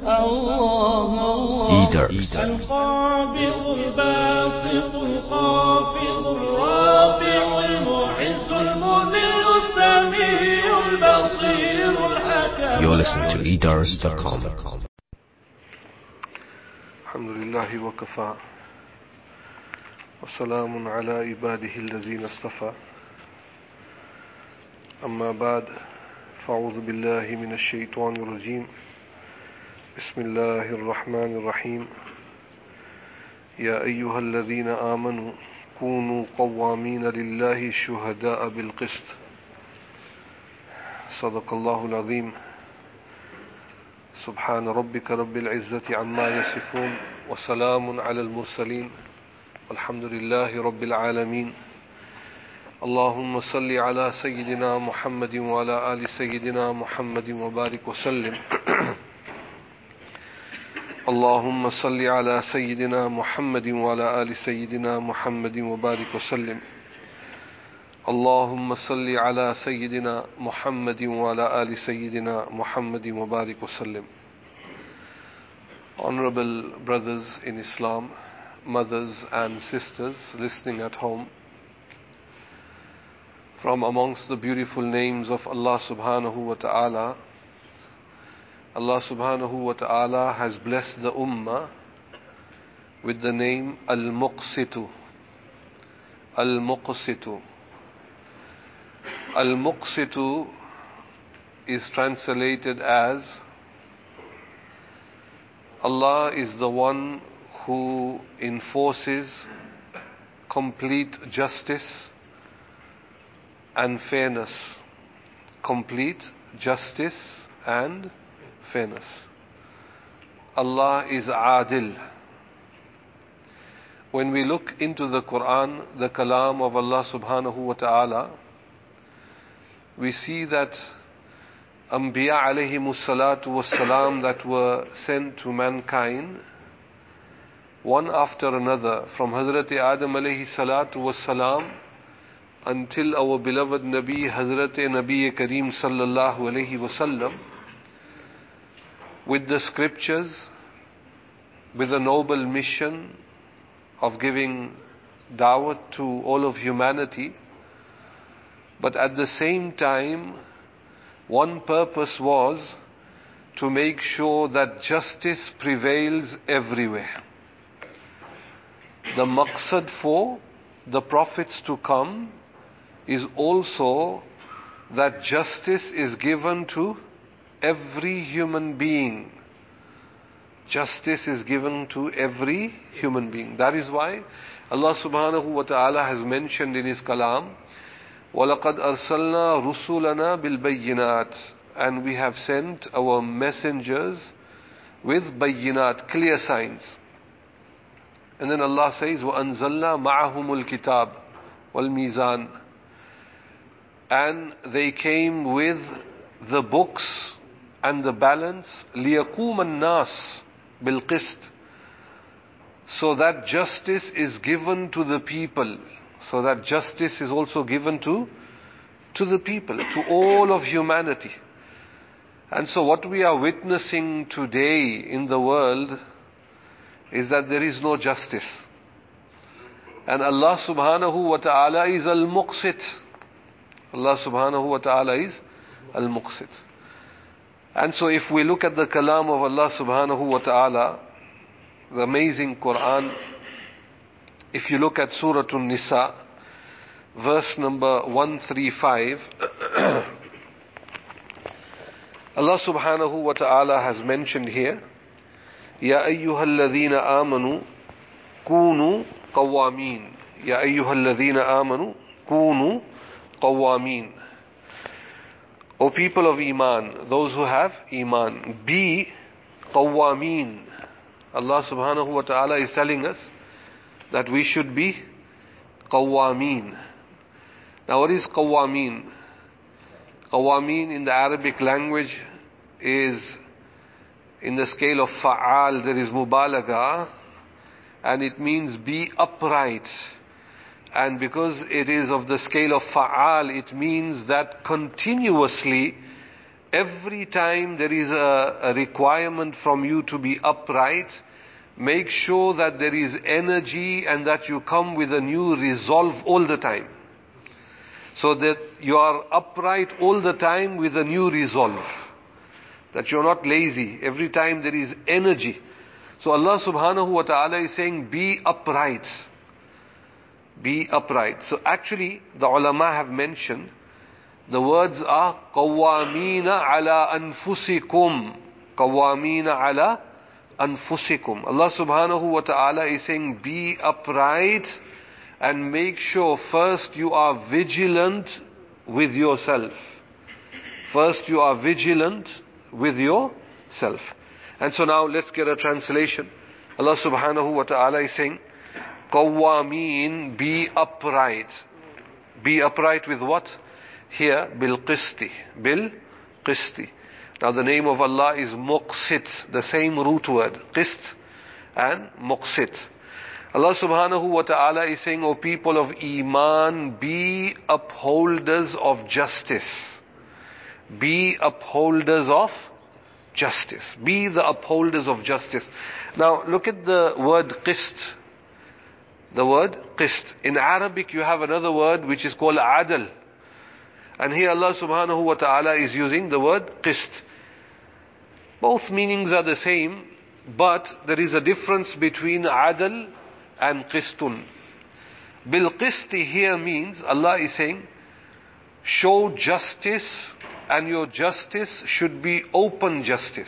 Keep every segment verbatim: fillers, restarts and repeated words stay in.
Eaters. القابض الباسط الخافض الرافع المعز المذل السميع البصير الحكم. You're listening to eaters dot com. الحمد لله وكفى وسلام على عباده الذين اصطفى أما بعد فأعوذ بالله من الشيطان الرجيم بسم الله الرحمن الرحيم يا أيها الذين آمنوا كونوا قوامين لله شهداء بالقسط صدق الله العظيم سبحان ربك رب العزة عما يصفون وسلام على المرسلين والحمد لله رب العالمين اللهم صل على سيدنا محمد وعلى آل سيدنا محمد وبارك وسلم اللهم صل على سيدنا محمد وعلى آل سيدنا محمد وبارك وسلم اللهم صل على سيدنا محمد وعلى آل سيدنا محمد وبارك وسلم. Honorable brothers in Islam, mothers and sisters listening at home, from amongst the beautiful names of Allah subhanahu wa ta'ala, Allah subhanahu wa ta'ala has blessed the ummah with the name Al-Muqsitu. Al-Muqsitu. Al-Muqsitu is translated as Allah is the one who enforces complete justice and fairness. Complete justice and fairness. Allah is Adil. When we look into the Quran, the Kalam of Allah subhanahu wa ta'ala, we see that Anbiya alayhimus salatu was salam that were sent to mankind, one after another, from Hazrat Adam alayhi salatu was salam until our beloved Nabi Hazrat Nabi Kareem sallallahu alayhi wasallam, with the scriptures, with a noble mission of giving da'wat to all of humanity. But at the same time, one purpose was to make sure that justice prevails everywhere. The maqsad for the prophets to come is also that justice is given to every human being. Justice is given to every human being. That is why Allah subhanahu wa ta'ala has mentioned in His kalam, وَلَقَدْ أَرْسَلْنَا رُسُلَنَا بِالْبَيِّنَاتِ, and we have sent our messengers with bayyinat, clear signs. And then Allah says, وَأَنزَلْنَا مَعَهُمُ الْكِتَابِ وَالْمِيزَانِ, and they came with the books and the balance, لِيَقُومَ النَّاسِ بِالْقِسْطِ, so that justice is given to the people. So that justice is also given to, to the people, to all of humanity. And so what we are witnessing today in the world is that there is no justice. And Allah subhanahu wa ta'ala is Al-Muqsit. Allah subhanahu wa ta'ala is Al-Muqsit. And so if we look at the kalam of Allah subhanahu wa ta'ala, the amazing Quran, if you look at Surah An-Nisa, verse number one thirty-five, Allah subhanahu wa ta'ala has mentioned here, Ya ayyuhal ladhina amanu kunu qawamin. Ya ayyuhal ladhina amanu kunu qawamin. O people of Iman, those who have Iman, be qawamin. Allah subhanahu wa ta'ala is telling us that we should be qawamin. Now what is qawamin? Qawamin in the Arabic language is in the scale of fa'al, there is mubalagha, and it means be upright. And because it is of the scale of fa'al, it means that continuously every time there is a, a requirement from you to be upright, make sure that there is energy and that you come with a new resolve all the time. So that you are upright all the time with a new resolve. That you're not lazy. Every time there is energy. So Allah subhanahu wa ta'ala is saying, be upright. Be upright. So actually, the ulama have mentioned, the words are qawwamina ala anfusikum. Qawwamina ala anfusikum. Allah subhanahu wa ta'ala is saying, be upright and make sure first you are vigilant with yourself. First you are vigilant with yourself. And so now let's get a translation. Allah subhanahu wa ta'ala is saying, qawwameen, be upright. Be upright with what? Here, bil qisti. Bil qisti. Now the name of Allah is muqsit, the same root word, qist and muqsit. Allah subhanahu wa ta'ala is saying, O people of Iman, be upholders of justice. Be upholders of justice. Be the upholders of justice. Now look at the word qist. The word qist. In Arabic you have another word which is called adl. And here Allah subhanahu wa ta'ala is using the word qist. Both meanings are the same, but there is a difference between adl and qistun. Bil qisti here means, Allah is saying, show justice, and your justice should be open justice.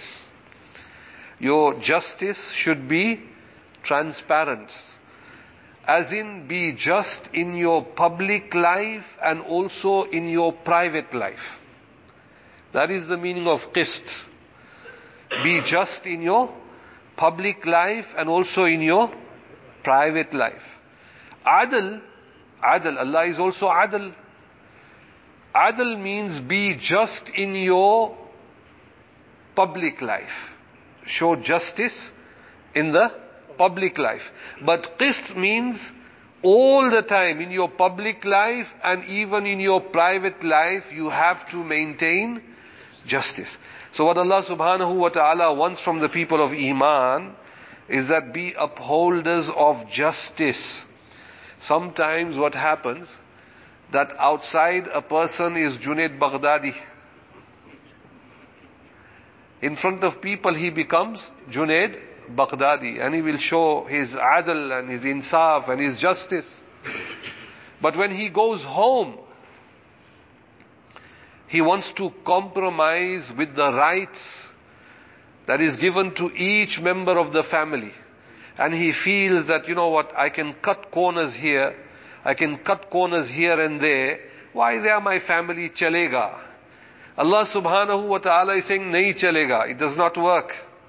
Your justice should be transparent. As in, be just in your public life and also in your private life. That is the meaning of qist. Be just in your public life and also in your private life. Adl, adl, Allah is also adl. Adl means be just in your public life. Show justice in the public life. But qist means all the time in your public life and even in your private life you have to maintain justice. So what Allah subhanahu wa ta'ala wants from the people of Iman is that be upholders of justice. Sometimes what happens, that outside a person is Junaid Baghdadi. In front of people he becomes Junaid Baghdadi, and he will show his adl and his insaf and his justice. But when he goes home, he wants to compromise with the rights that is given to each member of the family. And he feels that, you know what, I can cut corners here, I can cut corners here and there. Why they are my family, chalega. Allah subhanahu wa ta'ala is saying, nahi chalega, it does not work.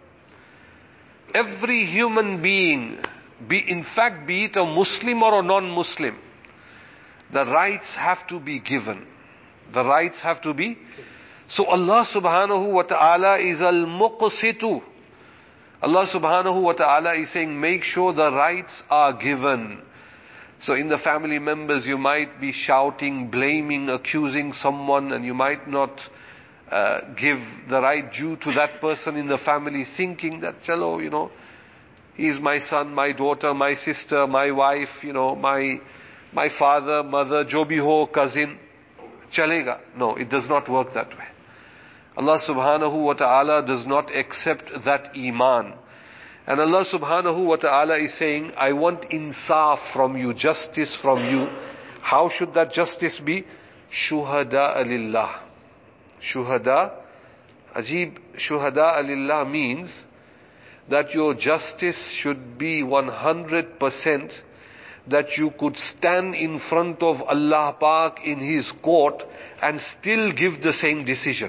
Every human being, be, in fact be it a Muslim or a non-Muslim, the rights have to be given. The rights have to be. So Allah subhanahu wa ta'ala is al-muqsitu. Allah subhanahu wa ta'ala is saying, make sure the rights are given. So in the family members you might be shouting, blaming, accusing someone, and you might not uh, give the right due to that person in the family, thinking that, chalo, you know, he's my son, my daughter, my sister, my wife, you know, my my father, mother, jo bhi ho, cousin, chalega. No, it does not work that way. Allah subhanahu wa ta'ala does not accept that iman. And Allah subhanahu wa ta'ala is saying, I want insaf from you, justice from you. How should that justice be? Shuhada lillah. Shuhada, ajib, shuhada lillah means that your justice should be one hundred percent, that you could stand in front of Allah Pak in His court and still give the same decision.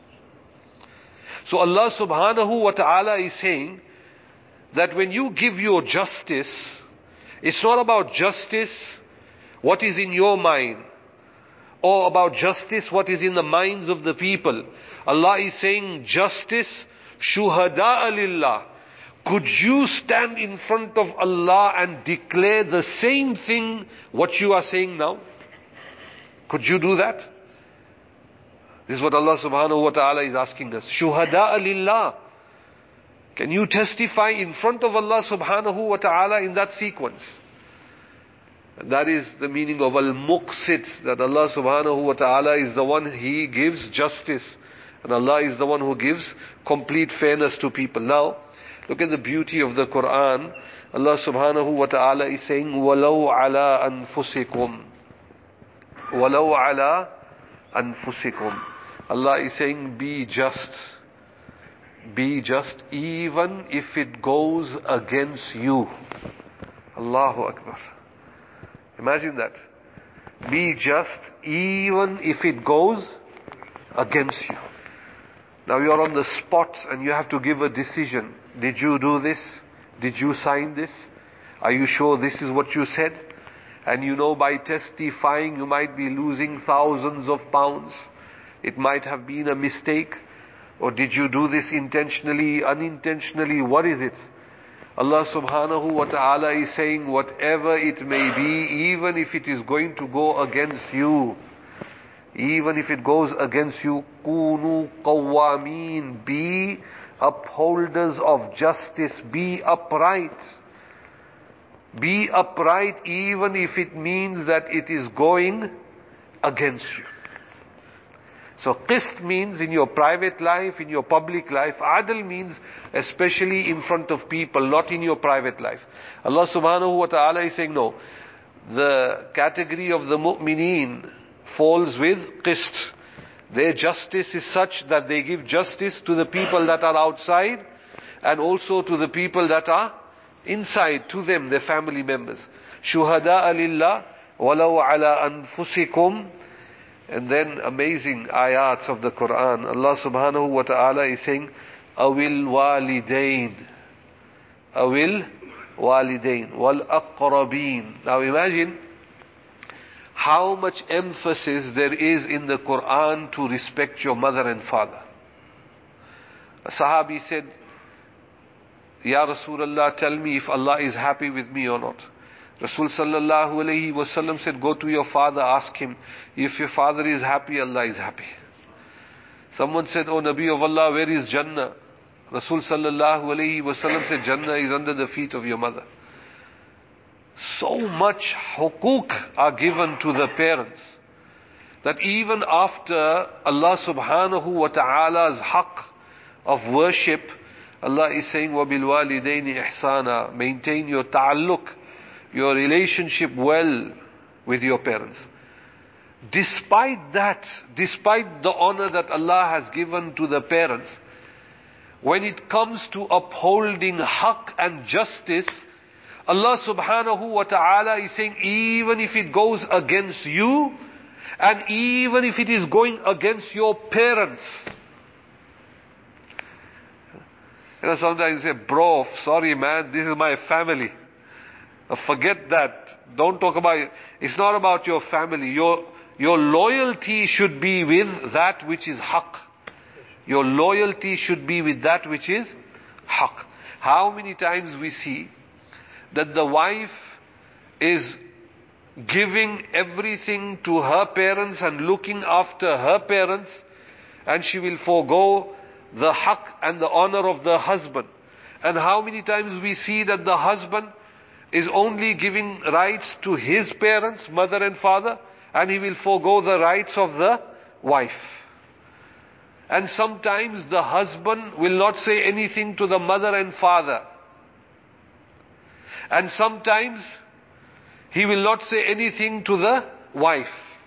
So Allah subhanahu wa ta'ala is saying that when you give your justice, it's not about justice what is in your mind, or about justice what is in the minds of the people. Allah is saying justice, shuhada lillah. Could you stand in front of Allah and declare the same thing what you are saying now? Could you do that? This is what Allah subhanahu wa ta'ala is asking us. Shuhada'a lillah. Can you testify in front of Allah subhanahu wa ta'ala in that sequence? And that is the meaning of al-muqsit, that Allah subhanahu wa ta'ala is the one, He gives justice. And Allah is the one who gives complete fairness to people. Now, look at the beauty of the Quran. Allah subhanahu wa ta'ala is saying, وَلَوْ عَلَىٰ أَنفُسِكُمْ وَلَوْ عَلَىٰ أَنفُسِكُمْ. Allah is saying, be just. Be just even if it goes against you. Allahu Akbar. Imagine that. Be just even if it goes against you. Now you are on the spot and you have to give a decision. Did you do this? Did you sign this? Are you sure this is what you said? And you know by testifying you might be losing thousands of pounds. It might have been a mistake. Or did you do this intentionally, unintentionally? What is it? Allah subhanahu wa ta'ala is saying, whatever it may be, even if it is going to go against you, even if it goes against you, kunu qawwameen, be upholders of justice, be upright. Be upright even if it means that it is going against you. So qist means in your private life, in your public life. Adl means especially in front of people, not in your private life. Allah subhanahu wa ta'ala is saying, no, the category of the mu'mineen falls with qist. Their justice is such that they give justice to the people that are outside and also to the people that are inside, to them, their family members. Shuhada'a lillah walau ala anfusikum. And then amazing ayats of the Quran. Allah subhanahu wa ta'ala is saying, awil walidain. Awil walidain. Wal aqrabeen. Now imagine how much emphasis there is in the Quran to respect your mother and father. A Sahabi said, Ya Rasulullah, tell me if Allah is happy with me or not. Rasul sallallahu alayhi wasallam said, go to your father, ask him. If your father is happy, Allah is happy. Someone said, oh Nabi of Allah, where is Jannah? Rasul sallallahu alayhi wasallam said, Jannah is under the feet of your mother. So much hukuk are given to the parents, that even after Allah subhanahu wa ta'ala's haqq of worship, Allah is saying, وَبِالْوَالِدَيْنِ إِحْسَانًا. Maintain your ta'alluq, your relationship well with your parents. Despite that, despite the honor that Allah has given to the parents, when it comes to upholding haqq and justice, Allah subhanahu wa ta'ala is saying, even if it goes against you, and even if it is going against your parents. You know, sometimes you say, bro, sorry man, this is my family. Forget that. Don't talk about it. It's not about your family. Your, your loyalty should be with that which is haqq. Your loyalty should be with that which is haqq. How many times we see that the wife is giving everything to her parents and looking after her parents, and she will forego the haqq and the honor of the husband. And how many times we see that the husband is only giving rights to his parents, mother and father, and he will forego the rights of the wife. And sometimes the husband will not say anything to the mother and father. And sometimes he will not say anything to the wife.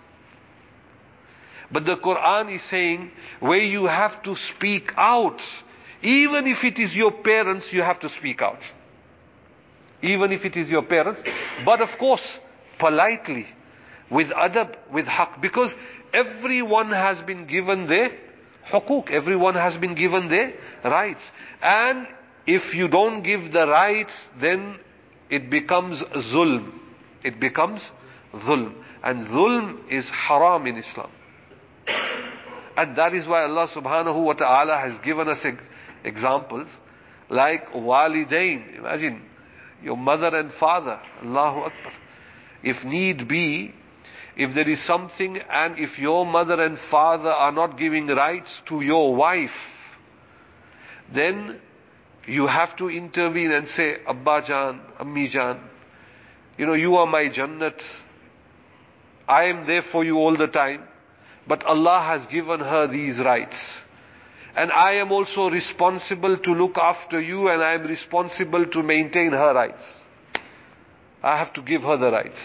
But the Quran is saying, where you have to speak out, even if it is your parents, you have to speak out. Even if it is your parents, but of course, politely, with adab, with haqq, because everyone has been given their hukuk, everyone has been given their rights. And if you don't give the rights, then it becomes zulm. It becomes zulm. And zulm is haram in Islam. And that is why Allah subhanahu wa ta'ala has given us examples like walidain. Imagine, your mother and father, Allahu Akbar. If need be, if there is something, and if your mother and father are not giving rights to your wife, then you have to intervene and say, Abba Jan, Ammi Jan, you know, you are my Jannat. I am there for you all the time. But Allah has given her these rights. And I am also responsible to look after you, and I am responsible to maintain her rights. I have to give her the rights.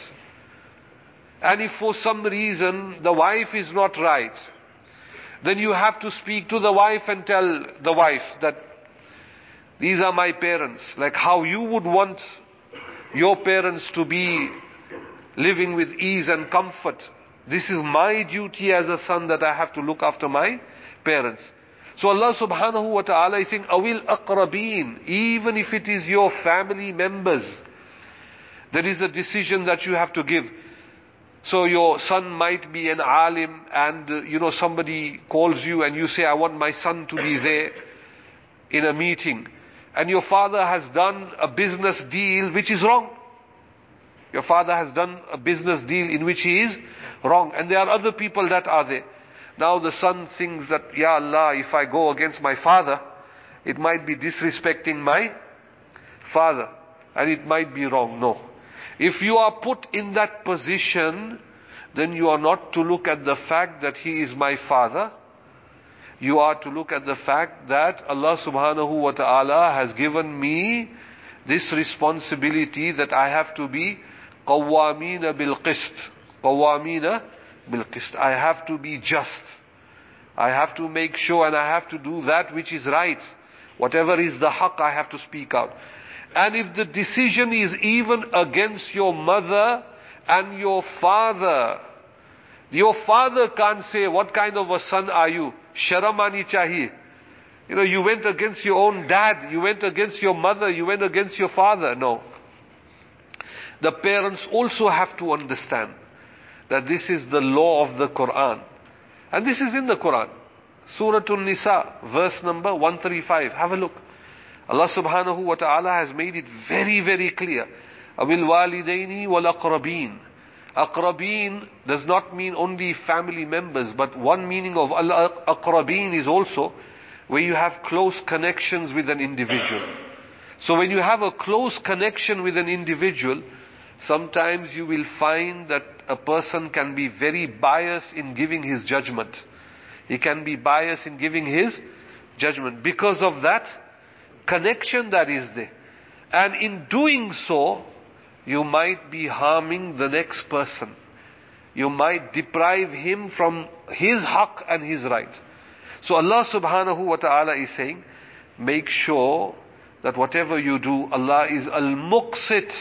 And if for some reason the wife is not right, then you have to speak to the wife and tell the wife that these are my parents. Like how you would want your parents to be living with ease and comfort. This is my duty as a son, that I have to look after my parents. So Allah subhanahu wa ta'ala is saying, Awil aqrabeen, even if it is your family members, there is a decision that you have to give. So your son might be an alim, and uh, you know, somebody calls you and you say, I want my son to be there in a meeting. And your father has done a business deal which is wrong. Your father has done a business deal in which he is wrong. And there are other people that are there. Now the son thinks that, Ya Allah, if I go against my father, it might be disrespecting my father. And it might be wrong. No. If you are put in that position, then you are not to look at the fact that he is my father. You are to look at the fact that Allah subhanahu wa ta'ala has given me this responsibility, that I have to be qawwamina bil qist. Qawwamina bil qist. I have to be just. I have to make sure, and I have to do that which is right. Whatever is the haqq, I have to speak out. And if the decision is even against your mother and your father, your father can't say, what kind of a son are you? Sharamani chahiye. You know, you went against your own dad, you went against your mother, you went against your father. No. The parents also have to understand that this is the law of the Quran. And this is in the Quran. Surah An-Nisa, verse number one thirty-five. Have a look. Allah subhanahu wa ta'ala has made it very, very clear. Awil walidaini wal aqrabeen. Aqrabeen does not mean only family members, but one meaning of al-aqrabeen is also where you have close connections with an individual. So when you have a close connection with an individual, sometimes you will find that a person can be very biased in giving his judgment. He can be biased in giving his judgment because of that connection that is there. And in doing so, you might be harming the next person. You might deprive him from his haqq and his right. So Allah subhanahu wa ta'ala is saying, make sure that whatever you do, Allah is al-muqsit.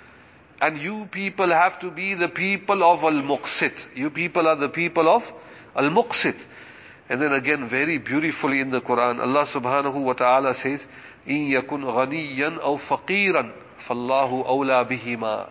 And you people have to be the people of al-muqsit. You people are the people of al-muqsit. And then again, very beautifully in the Quran, Allah subhanahu wa ta'ala says, إِن يَكُنْ غَنِيًّا أَوْ فَقِيرًا فَاللَّهُ أَوْلَى بِهِمَا.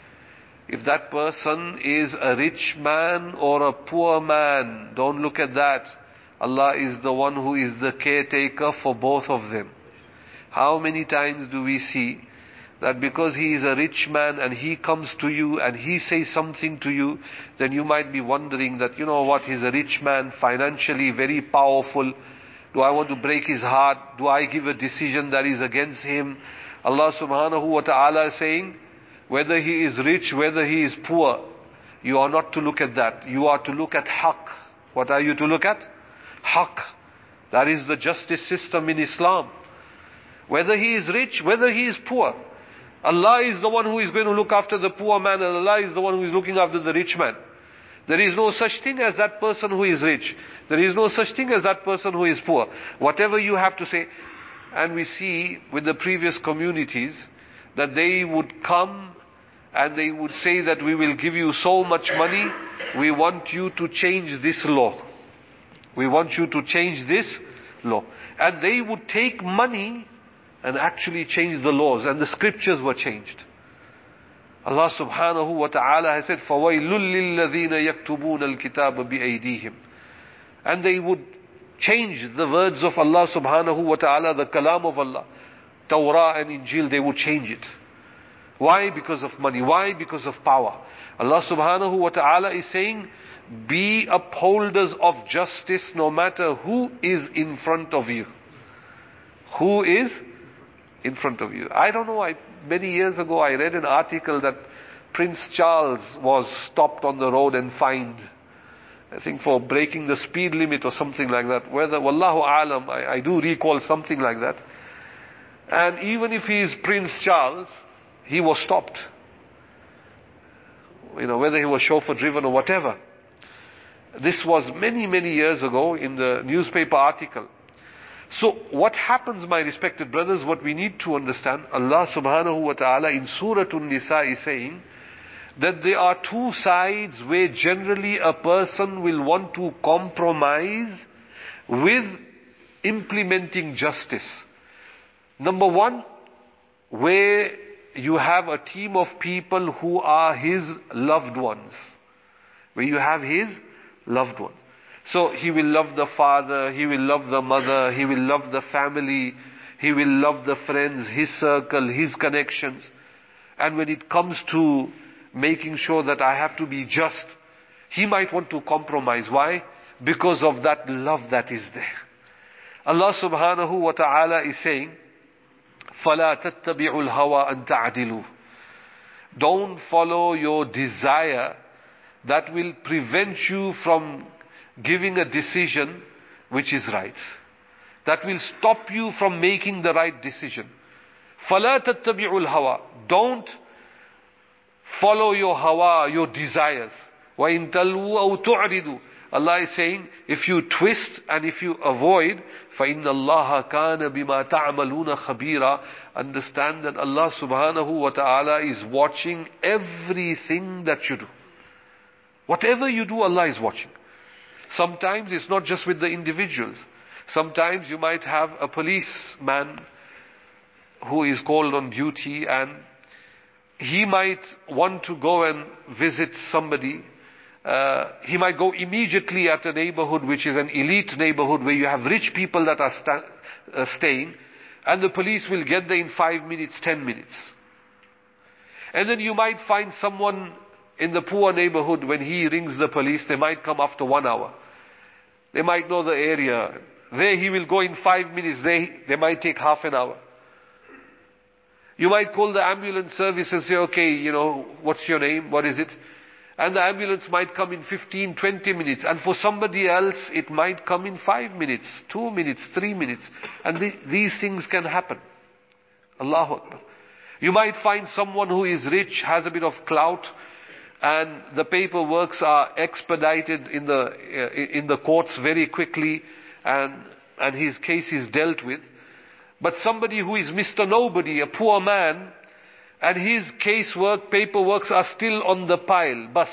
If that person is a rich man or a poor man, don't look at that. Allah is the one who is the caretaker for both of them. How many times do we see that because he is a rich man and he comes to you and he says something to you, then you might be wondering that, you know what, he's a rich man, financially very powerful. Do I want to break his heart? Do I give a decision that is against him? Allah subhanahu wa ta'ala is saying, whether he is rich, whether he is poor, you are not to look at that. You are to look at haqq. What are you to look at? Haqq. That is the justice system in Islam. Whether he is rich, whether he is poor, Allah is the one who is going to look after the poor man, and Allah is the one who is looking after the rich man. There is no such thing as that person who is rich. There is no such thing as that person who is poor. Whatever you have to say. And we see with the previous communities that they would come and they would say that we will give you so much money. We want you to change this law. We want you to change this law. And they would take money and actually change the laws, and the scriptures were changed. Allah subhanahu wa ta'ala has said, فَوَيْلٌ لِلَّذِينَ يَكْتُبُونَ الْكِتَابَ بِأَيْدِيهِمْ. And they would change the words of Allah subhanahu wa ta'ala, the kalam of Allah. Tawrah and Injil, they would change it. Why? Because of money. Why? Because of power. Allah subhanahu wa ta'ala is saying, be upholders of justice no matter who is in front of you. Who is in front of you. I don't know, I, many years ago I read an article that Prince Charles was stopped on the road and fined, I think for breaking the speed limit or something like that. Whether, wallahu alam, I, I do recall something like that. And even if he is Prince Charles, he was stopped. You know, whether he was chauffeur driven or whatever. This was many, many years ago in the newspaper article. So what happens, my respected brothers, what we need to understand, Allah subhanahu wa ta'ala in Surah An-Nisa is saying that there are two sides where generally a person will want to compromise with implementing justice. Number one, where you have a team of people who are his loved ones. Where you have his loved ones. So he will love the father, he will love the mother, he will love the family, he will love the friends, his circle, his connections. And when it comes to making sure that I have to be just, he might want to compromise. Why? Because of that love that is there. Allah subhanahu wa ta'ala is saying, فَلَا تَتَّبِعُوا الْهَوَىٰ أَن تَعْدِلُوا. Don't follow your desire that will prevent you from giving a decision which is right. That will stop you from making the right decision. فَلَا تَتَّبِعُوا الْهَوَىٰ. Don't follow your hawa, your desires. وَإِن تَلْوُوا أَوْ تُعْرِضُوا. Allah is saying, if you twist and if you avoid, فَإِنَّ اللَّهَ كَانَ بِمَا تَعْمَلُونَ خَبِيرًا. Understand that Allah subhanahu wa ta'ala is watching everything that you do. Whatever you do, Allah is watching. Sometimes it's not just with the individuals. Sometimes you might have a policeman who is called on duty and he might want to go and visit somebody. Uh, he might go immediately at a neighborhood which is an elite neighborhood where you have rich people that are sta- uh, staying, and the police will get there in five minutes, ten minutes. And then you might find someone in the poor neighborhood, when he rings the police, they might come after one hour. They might know the area. There he will go in five minutes, they, they might take half an hour. You might call the ambulance service and say, okay, you know, what's your name? What is it? And the ambulance might come in fifteen, twenty minutes. And for somebody else, it might come in five minutes, two minutes, three minutes. And the, these things can happen. Allahu Akbar. You might find someone who is rich, has a bit of clout, and the paperworks are expedited in the, uh, in the courts very quickly, and, and his case is dealt with. But somebody who is Mister Nobody, a poor man, and his casework, paperworks are still on the pile, bus.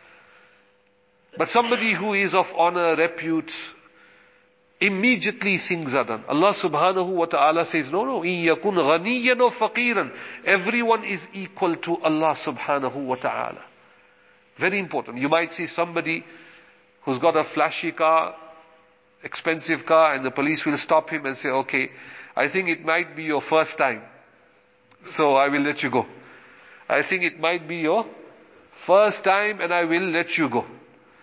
But somebody who is of honor, repute, immediately things are done. Allah subhanahu wa ta'ala says, no, no, إِن يَكُنْ غَنِيًّا أَوْ فَقِيرًا. Everyone is equal to Allah subhanahu wa ta'ala. Very important. You might see somebody who's got a flashy car, expensive car, and the police will stop him and say, okay, I think it might be your first time, so I will let you go. I think it might be your first time and I will let you go.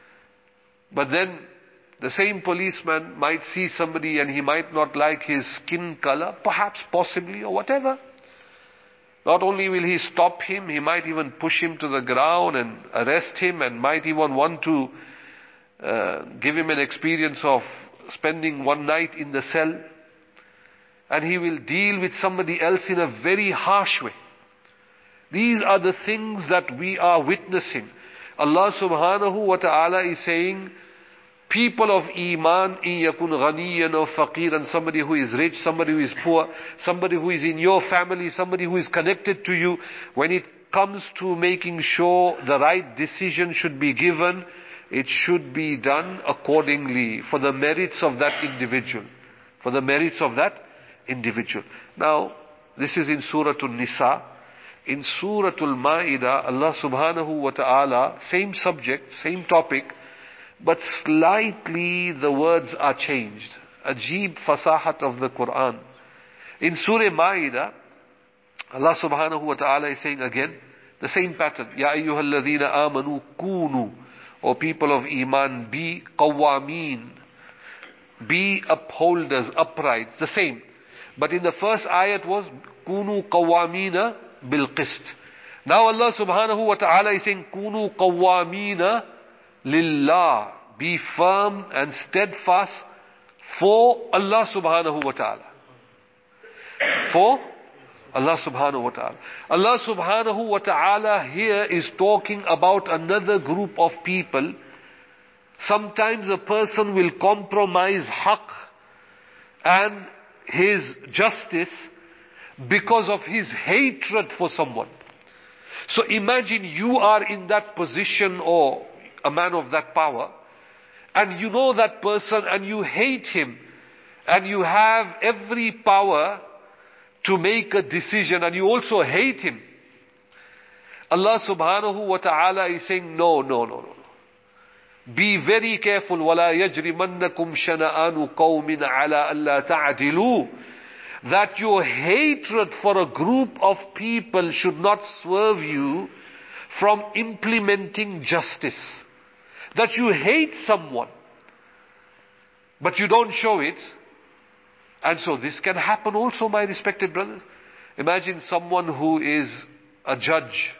But then the same policeman might see somebody and he might not like his skin color, perhaps, possibly, or whatever. Not only will he stop him, he might even push him to the ground and arrest him, and might even want to uh, give him an experience of spending one night in the cell. And he will deal with somebody else in a very harsh way. These are the things that we are witnessing. Allah subhanahu wa ta'ala is saying, people of Iman, in yakun ghaniyan or faqiran, somebody who is rich, somebody who is poor, somebody who is in your family, somebody who is connected to you, when it comes to making sure the right decision should be given, it should be done accordingly for the merits of that individual. For the merits of that individual. Now, this is in Surah An-Nisa. In Surah Al-Ma'idah, Allah subhanahu wa ta'ala, same subject, same topic, but slightly the words are changed. Ajib fasahat of the Quran. In Surah Ma'idah, Allah subhanahu wa ta'ala is saying again, the same pattern. Ya ayyuhal ladhina amanu kunu. O people of Iman, be qawwameen. Be upholders, upright. The same. But in the first ayat was, kunu qawwamina bil qist. Now Allah subhanahu wa ta'ala is saying, kunu qawwamina lillah. Be firm and steadfast for Allah subhanahu wa ta'ala. For Allah subhanahu wa ta'ala. Allah subhanahu wa ta'ala here is talking about another group of people. Sometimes a person will compromise haqq and his justice because of his hatred for someone. So imagine you are in that position or a man of that power, and you know that person and you hate him, and you have every power to make a decision and you also hate him. Allah subhanahu wa ta'ala is saying, no, no, no, no. Be very careful. وَلَا يَجْرِمَنَّكُمْ شَنَآنُ قَوْمٍ عَلَىٰ أَلَّا تَعْدِلُوا. That your hatred for a group of people should not swerve you from implementing justice. That you hate someone, but you don't show it. And so this can happen also, my respected brothers. Imagine someone who is a judge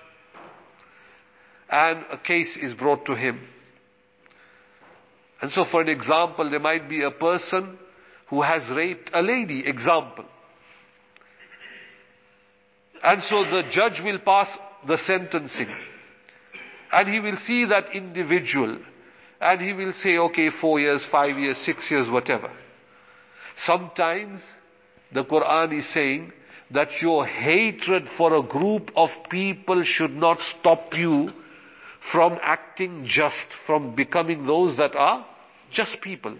and a case is brought to him. And so for an example, there might be a person who has raped a lady, example. And so the judge will pass the sentencing. And he will see that individual and he will say, okay, four years, five years, six years, whatever. Sometimes the Quran is saying that your hatred for a group of people should not stop you from acting just, from becoming those that are just people.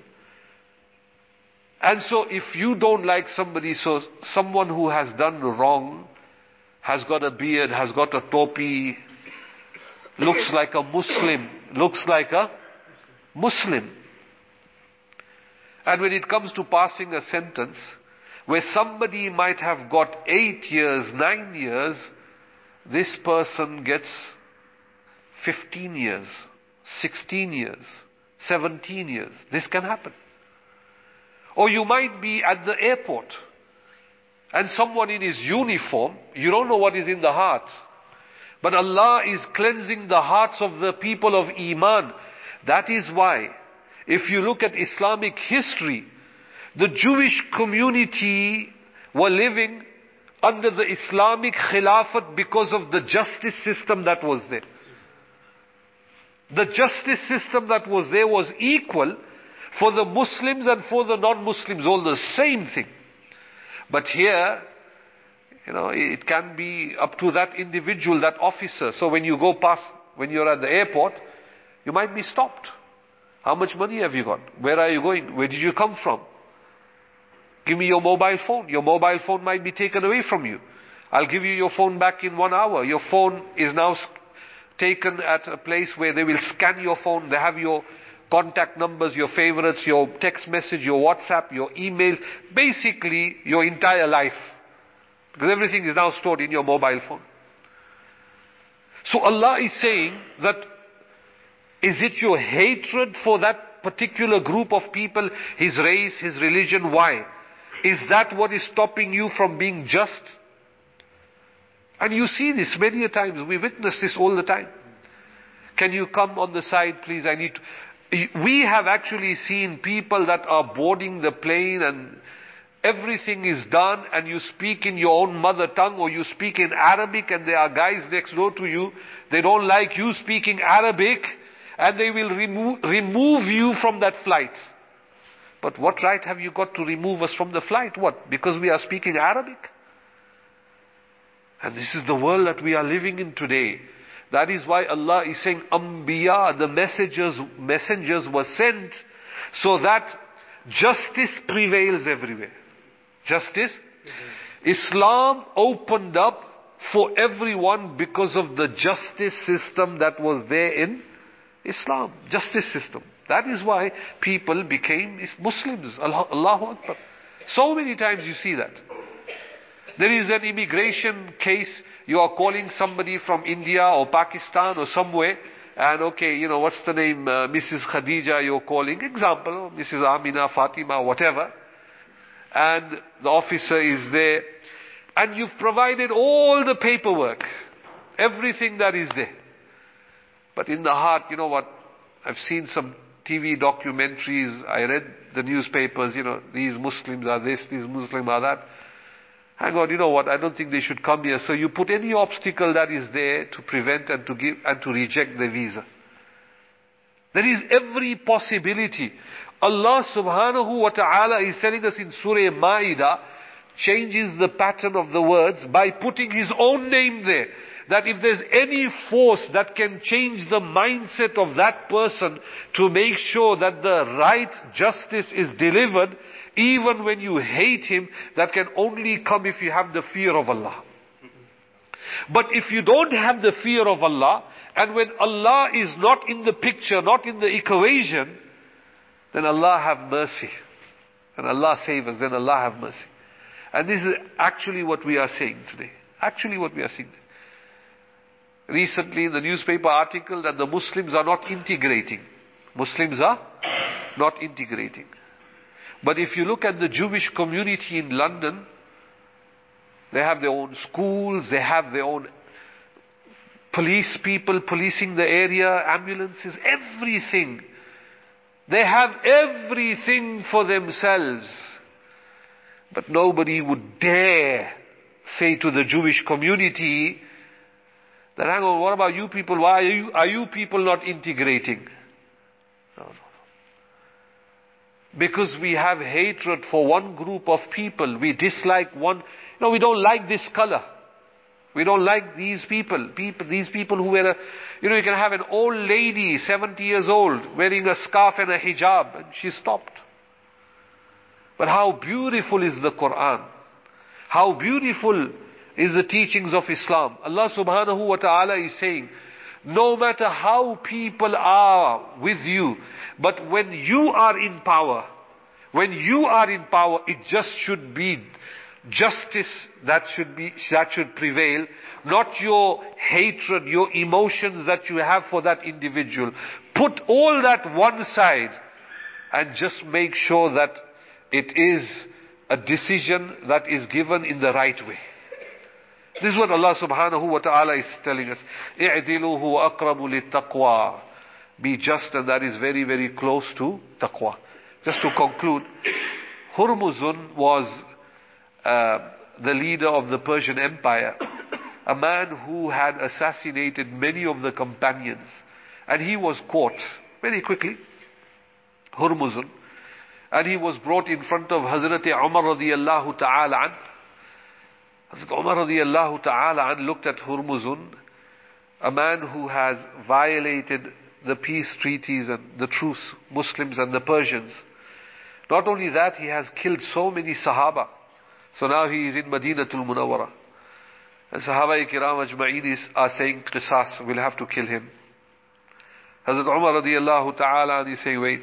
And so if you don't like somebody, so someone who has done wrong, has got a beard, has got a topi, looks like a Muslim, looks like a Muslim. And when it comes to passing a sentence, where somebody might have got eight years, nine years, this person gets fifteen years, sixteen years, seventeen years. This can happen. Or you might be at the airport, and someone in his uniform, you don't know what is in the heart. But Allah is cleansing the hearts of the people of Iman. That is why, if you look at Islamic history, the Jewish community were living under the Islamic Khilafat because of the justice system that was there. The justice system that was there was equal for the Muslims and for the non-Muslims, all the same thing. But here, you know, it can be up to that individual, that officer. So when you go past, when you're at the airport, you might be stopped. How much money have you got? Where are you going? Where did you come from? Give me your mobile phone. Your mobile phone might be taken away from you. I'll give you your phone back in one hour. Your phone is now taken at a place where they will scan your phone. They have your contact numbers, your favorites, your text message, your WhatsApp, your emails, basically your entire life. Because everything is now stored in your mobile phone. So Allah is saying that, is it your hatred for that particular group of people, his race, his religion? Why? Is that what is stopping you from being just? And you see this many a times. We witness this all the time. Can you come on the side, please? I need to. We have actually seen people that are boarding the plane and everything is done and you speak in your own mother tongue or you speak in Arabic, and there are guys next door to you, they don't like you speaking Arabic and they will remove, remove you from that flight. But what right have you got to remove us from the flight? What? Because we are speaking Arabic? And this is the world that we are living in today. That is why Allah is saying, Anbiya, the messengers, messengers were sent so that justice prevails everywhere. Justice. Mm-hmm. Islam opened up for everyone because of the justice system that was there in Islam. Justice system. That is why people became Muslims. Allah, Allahu Akbar. So many times you see that. There is an immigration case. You are calling somebody from India or Pakistan or somewhere. And okay, you know, what's the name? Uh, Missus Khadija you're calling. Example, Missus Amina, Fatima, whatever. And the officer is there. And you've provided all the paperwork. Everything that is there. But in the heart, you know what? I've seen some T V documentaries. I read the newspapers, you know, these Muslims are this, these Muslims are that. Hang on, you know what? I don't think they should come here. So you put any obstacle that is there to prevent and to give and to reject the visa. There is every possibility. Allah subhanahu wa ta'ala is telling us in Surah Ma'idah, changes the pattern of the words by putting His own name there. That if there's any force that can change the mindset of that person to make sure that the right justice is delivered, even when you hate him, that can only come if you have the fear of Allah. But if you don't have the fear of Allah, and when Allah is not in the picture, not in the equation, then Allah have mercy. And Allah save us, then Allah have mercy. And this is actually what we are saying today. Actually what we are saying. Recently in the newspaper article that the Muslims are not integrating. Muslims are not integrating. But if you look at the Jewish community in London, they have their own schools, they have their own police people policing the area, ambulances, everything. They have everything for themselves. But nobody would dare say to the Jewish community that, hang on, what about you people? Why are you, are you people not integrating? No, no, no. Because we have hatred for one group of people. We dislike one. No, we don't like this color. We don't like these people. People, these people who wear a, you know, you can have an old lady, seventy years old, wearing a scarf and a hijab, and she stopped. But how beautiful is the Quran? How beautiful is the teachings of Islam. Allah subhanahu wa ta'ala is saying, no matter how people are with you, but when you are in power, when you are in power, it just should be justice that should be, that should prevail, not your hatred, your emotions that you have for that individual. Put all that one side and just make sure that it is a decision that is given in the right way. This is what Allah subhanahu wa ta'ala is telling us. اِعْدِلُوا هُوَ أَقْرَبُ لِلتَّقْوَى. Be just, and that is very, very close to taqwa. Just to conclude, Hurmuzun was uh, the leader of the Persian Empire. A man who had assassinated many of the companions. And he was caught very quickly. Hurmuzun. And he was brought in front of Hazrat Umar radiyallahu ta'ala an. Hazrat Umar radiyallahu ta'ala an looked at Hurmuzun, a man who has violated the peace treaties and the truce, Muslims and the Persians. Not only that, he has killed so many Sahaba. So now he is in Madinatul Munawwara. And Sahaba-i-Kiram ajma'in are saying, Qisas, we'll have to kill him. Hazrat Umar radiyallahu ta'ala an is saying, wait.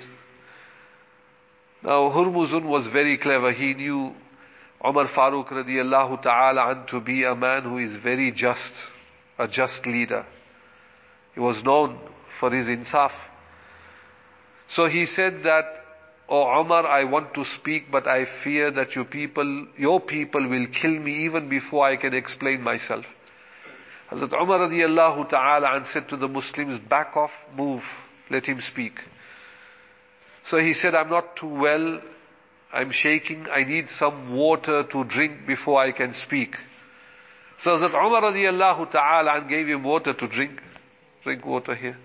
Now Hurmuzun was very clever. He knew Umar Farooq radiyallahu ta'ala an to be a man who is very just, a just leader. He was known for his insaf. So he said that, oh Umar, I want to speak, but I fear that your people, your people will kill me even before I can explain myself. Hazrat Umar radiyallahu ta'ala an said to the Muslims, back off, move, let him speak. So he said, I'm not too well, I'm shaking, I need some water to drink before I can speak. So Hazrat Umar radiyallahu ta'ala and gave him water to drink. Drink water here.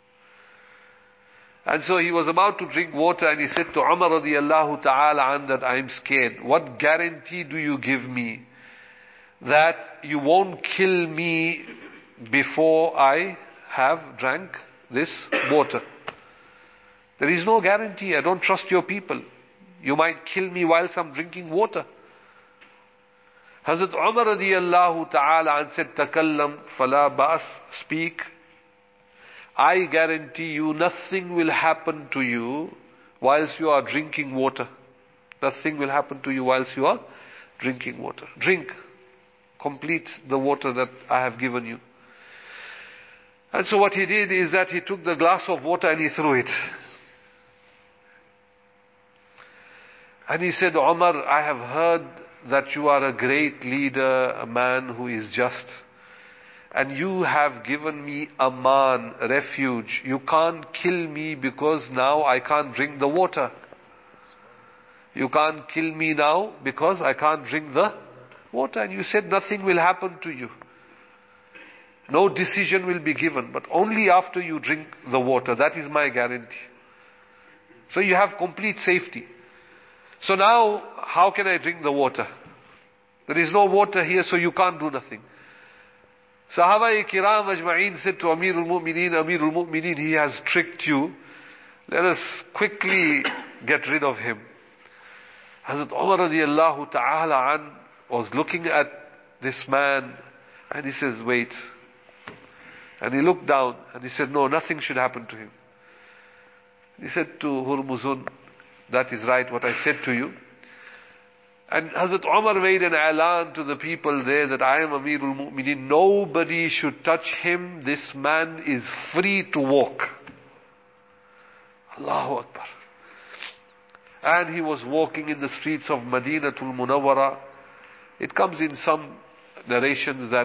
And so he was about to drink water and he said to Umar radiyallahu ta'ala an that I'm scared. What guarantee do you give me that you won't kill me before I have drank this water? There is no guarantee. I don't trust your people. You might kill me whilst I'm drinking water. Hazrat Umar radiyallahu ta'ala said, Takallam fala bas, speak. I guarantee you nothing will happen to you whilst you are drinking water. Nothing will happen to you whilst you are drinking water. Drink. complete the water that I have given you. And so what he did is that he took the glass of water and he threw it. And he said, Umar, I have heard that you are a great leader, a man who is just. And you have given me aman, refuge. You can't kill me because now I can't drink the water. You can't kill me now because I can't drink the water. And you said nothing will happen to you. No decision will be given, but only after you drink the water. That is my guarantee. So you have complete safety. So now, how can I drink the water? There is no water here, so you can't do nothing. Sahaba Kiram Ajma'een said to Amirul Mu'mineen, Amirul Mu'mineen, he has tricked you. Let us quickly get rid of him. Hazrat Umar radiallahu ta'ala an was looking at this man and he says, wait. And he looked down and he said, no, nothing should happen to him. He said to Hurmuzun, that is right what I said to you. And Hazrat Umar made an alan to the people there that I am Amirul Mu'mineen. Nobody should touch him. This man is free to walk. Allahu Akbar. And he was walking in the streets of Madinatul Munawwara. It comes in some narrations that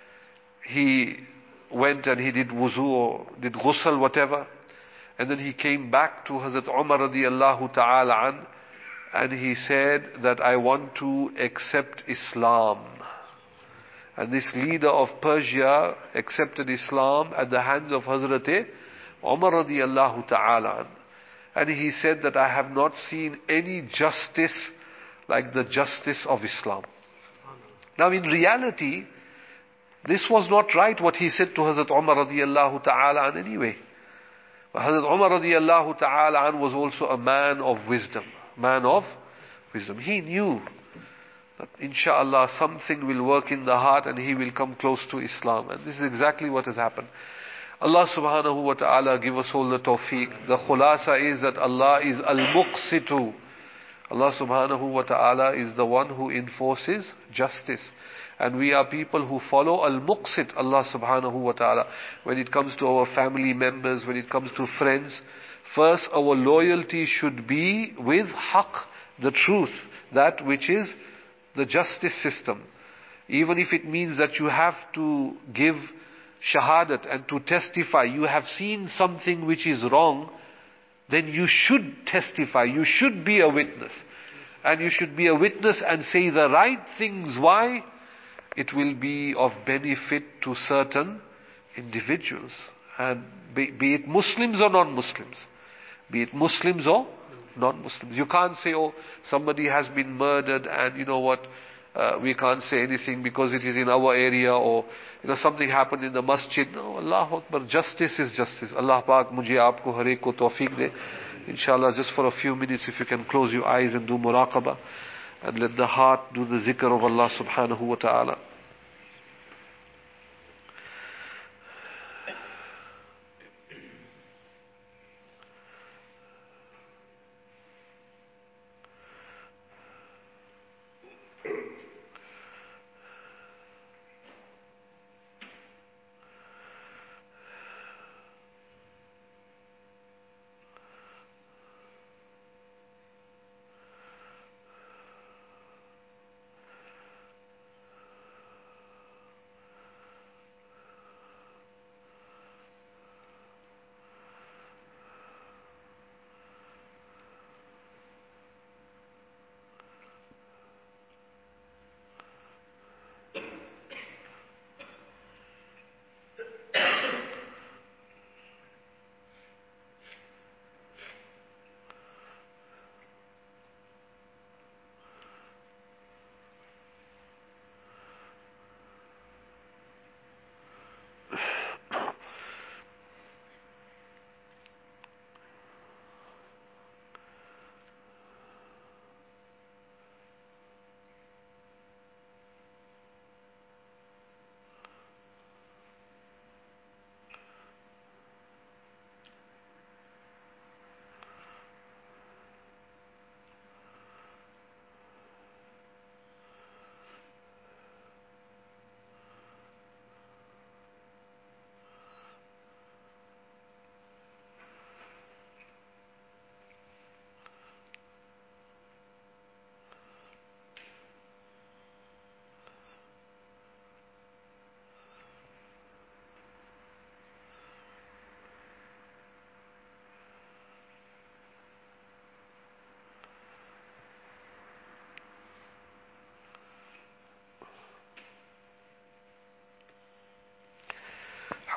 he went and he did wuzu or did ghusl, whatever. And then he came back to Hazrat Umar radiallahu ta'ala an, and he said that I want to accept Islam. And this leader of Persia accepted Islam at the hands of Hazrat Umar radiallahu ta'ala an. And he said that I have not seen any justice like the justice of Islam. Now in reality, this was not right what he said to Hazrat Umar radiallahu ta'ala an anyway. But Hazrat Umar radiallahu ta'ala an was also a man of wisdom. Man of wisdom. He knew that inshallah something will work in the heart and he will come close to Islam. And this is exactly what has happened. Allah subhanahu wa ta'ala give us all the tawfiq. The khulasa is that Allah is al-muqsitu. Allah subhanahu wa ta'ala is the one who enforces justice. And we are people who follow al-muqsit, Allah subhanahu wa ta'ala. When it comes to our family members, when it comes to friends, first our loyalty should be with haqq, the truth, that which is the justice system. Even if it means that you have to give shahadat and to testify, you have seen something which is wrong, then you should testify, you should be a witness. And you should be a witness and say the right things. Why? It will be of benefit to certain individuals. And be, be it Muslims or non-Muslims. Be it Muslims or non-Muslims. You can't say, oh, somebody has been murdered and you know what, uh, we can't say anything because it is in our area, or you know something happened in the masjid. No, Allahu Akbar, justice is justice. Allah Pak mujhe aapko har ek ko tawfiq de. Inshallah, just for a few minutes, if you can close your eyes and do muraqabah and let the heart do the zikr of Allah subhanahu wa ta'ala.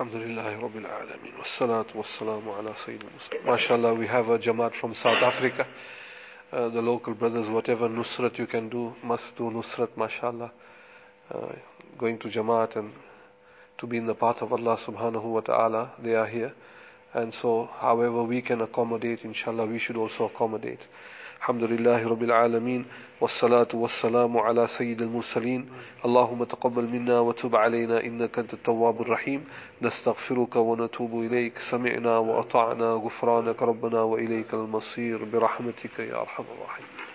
Alhamdulillah Rabbil Alameen. Wassalatu wassalamu ala Sayyidil Muslim. MashaAllah, we have a Jamaat from South Africa. Uh, the local brothers, whatever Nusrat you can do, must do Nusrat, MashaAllah. Uh, going to Jamaat and to be in the path of Allah subhanahu wa ta'ala, they are here. And so, however we can accommodate, inshallah, we should also accommodate. Alhamdulillahi Rabbil Alameen. Wassalatu wassalamu ala Sayyidil Mursaleen. Allahumma taqabbal minna wa tub alayna innaka anta at-tawwabur rahim. Nastaghfiruka wa natubu ilayk. Sami'na wa ata'na ghufranaka rabbana wa ilayka al-masir. Bi rahmatika ya arhamar rahim.